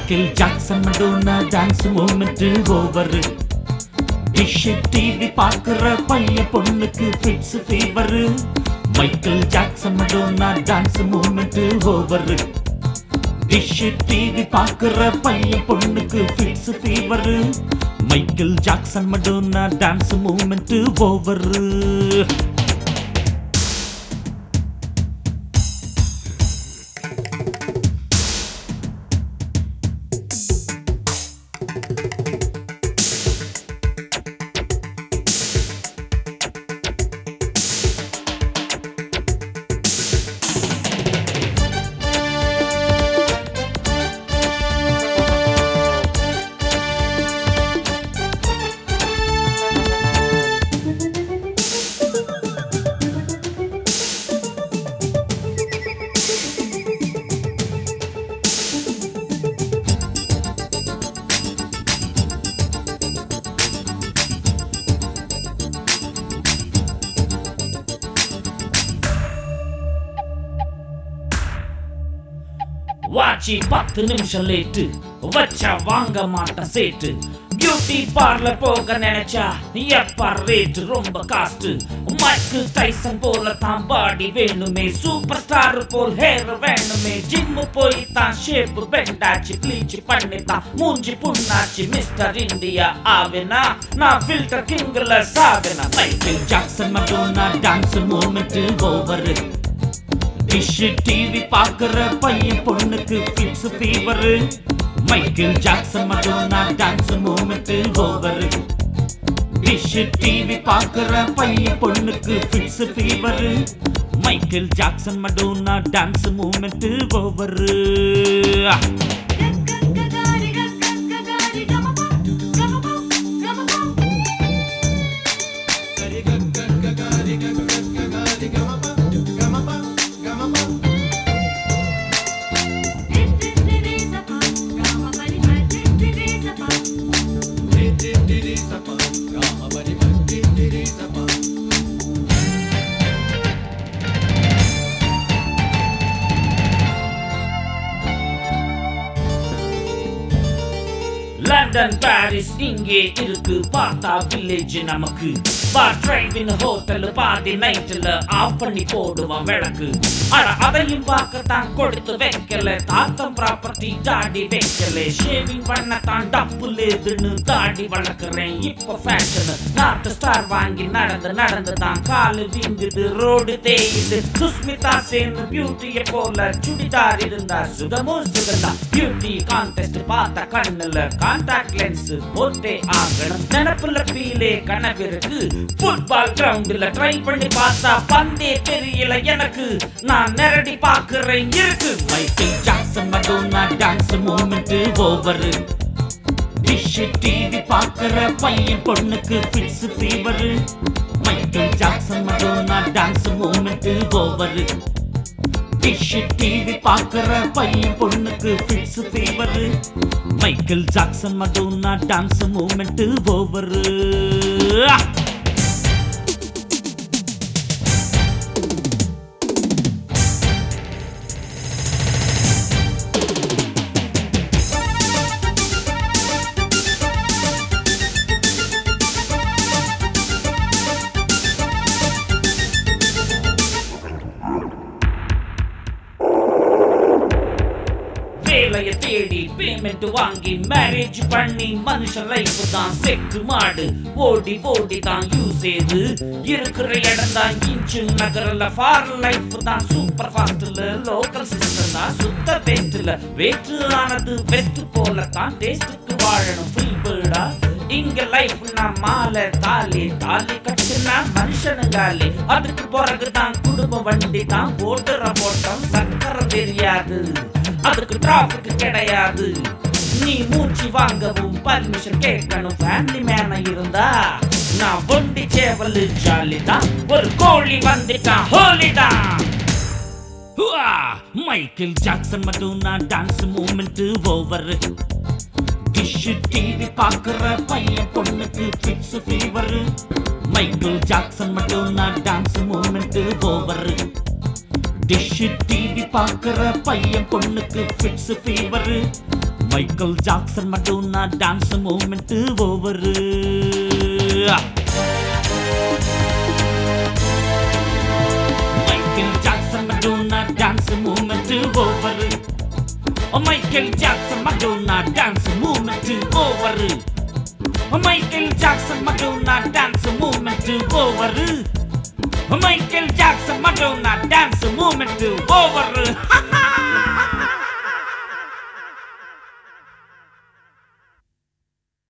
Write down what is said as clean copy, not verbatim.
Michael Jackson Madonna dance movement over. Dish TV பார்க்கிற பையன் பொண்ணுக்கு fits fever. Michael Jackson Madonna dance movement over. Dish TV பார்க்கிற பையன் பொண்ணுக்கு fits fever. Michael Jackson Madonna dance movement over. வாட்சி 10 நிமிஷம் late வச்சா வாங்க மாட்டேன் சேட்டு. பியூட்டி பார்லர் போக நினைச்சா எப்ப ரேட்டு ரொம்ப காஸ்ட். மைக்கேல் டைசன் போல தான் பாடி வேணுமே, சூப்பர் ஸ்டார் போல் ஹேர் வேணுமே. ஜிம் போய் தான் ஷேப் பெண்டாச்சு, ப்ளீச் பண்ணி தான் மூஞ்சி புண்ணாச்சு. மிஸ்டர் இந்தியா ஆவேனா நான் ஃபில்டர் கிங்ல சாவேனா. Michael Jackson Madonna dance movement over. Dish TV பார்க்கிற பையன் பொண்ணுக்கு fits fever. Michael Jackson Madonna dance movement over. Dish TV பார்க்கிற பையன் பொண்ணுக்கு fits fever. Michael Jackson Madonna dance movement over. London Paris இங்கே இருக்கு, பார்த்தா வில்லேஜ் நமக்கு. பார் டிரைவின் ஹோட்டல் பாதி நைட்ல ஆஃப் பண்ணி போடுவான் விளக்கு. ஆனா அதையும் பார்க்கத்தான் கொடுத்து வைக்கல, தாத்தம் ப்ராப்பர்ட்டி தாடி வைக்கல. ஷேவிங் பண்ணத்தான் டப்பு லேதுன்னு தாடி வளர்க்குறேன் இப்ப ஃபேஷன். நார்த் ஸ்டார் வாங்கி நடந்து தான் காலு வீங்குது, ரோடு தேயுது. சுஸ்மிதா சேன் பியூட்டிய போல சுடிதார் இருந்தா சுகமும் சுகந்தான். பியூட்டி கான்டெஸ்ட் பார்த்த கண்ணுல கான்டாக்ட் லென்ஸ் போட்டே ஆகணும். நினப்புல பீலே கனவிருக்கு, ஃபுட்பால் கிரவுண்ட்ல ட்ரை பண்ணி பார்த்தா பந்தே தெரியல எனக்கு. நான் நேரடி பார்க்கிறேன் இருக்கு. Michael Jackson Madonna dance movement over. Dish TV பார்க்கிற பையன் பொண்ணுக்கு fits fever. Michael Jackson Madonna dance movement over. Dish TV பார்க்கிற பையன் பொண்ணுக்கு fits fever. Michael Jackson Madonna dance movement over. வேலைய தேடி பேமெண்ட் வாங்கி மேரேஜ் பண்ணி மனுஷன் லைஃப் தான் செக்கு மாடு. ஓடி தான் யூஸ் ஏது, இருக்கிற இடம் தான் இன்ச்சு நகரல. ஃபார் லைஃப் தான் சூப்பர் ஃபாஸ்ட்ல, லோக்கல் சிஸ்டம் தான் சுத்த வேஸ்ட்ல. வேஸ்ட் ஆனது வெஸ்ட் போல தான் டேஸ்டுக்கு வாழணும் ஃப்ரீ பேர்டா. இங்க லைஃப் நான் மாலை தாலி கட்டுனா மனுஷனுங்காலி. அதுக்கு பிறகுதான் குடும்ப வண்டி தான் ஓட்டுற போட்டோம் சக்கரம் தெரியாது, அதுக்கு டிராபிக் கிடையாது. நீ மூச்சு வாங்கவும் பர்மிஷன் கேட்கணும். ஃபேமிலி மேன இருந்தா நான் ஒண்டி சேவல் ஜாலி தான், ஒரு கோழி வந்துட்டான் ஹோலி தான். Michael Jackson Madonna dance movement over. Dish TV பார்க்கிற பையன் பொண்ணுக்கு fits fever. Michael Jackson Madonna dance movement over. Dish TV பார்க்கிற பையன் பொண்ணுக்கு fits fever. Michael Jackson Madonna dance movement over. Michael Jackson Madonna dance movement over. Michael Jackson Madonna dance movement over. Michael Jackson Madonna dance movement over. Michael Jackson Madonna dance movement over.